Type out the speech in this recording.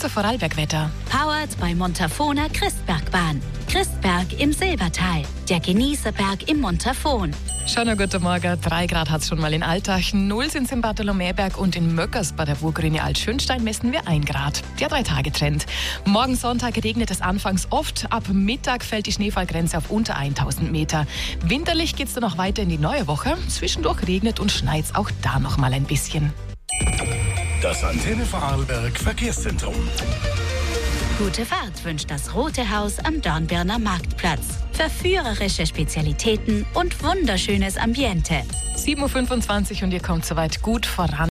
gute Vorarlbergwetter. Powered bei Montafona Christbergbahn. Christberg im Silbertal, der Genießerberg im Montafon. Schönen guten Morgen. 3 Grad hat es schon mal in Altach, 0 sind es in Bartholomäberg und in Möckers bei der Burggrüne Altschönstein messen wir 1 Grad. Der 3-Tage-Trend. Morgen Sonntag regnet es anfangs oft, ab Mittag fällt die Schneefallgrenze auf unter 1000 Meter. Winterlich geht es dann noch weiter in die neue Woche. Zwischendurch regnet und schneit es auch da noch mal ein bisschen. Das Antenne Vorarlberg Verkehrszentrum. Gute Fahrt wünscht das Rote Haus am Dornbirner Marktplatz. Verführerische Spezialitäten und wunderschönes Ambiente. 7.25 Uhr und ihr kommt soweit gut voran.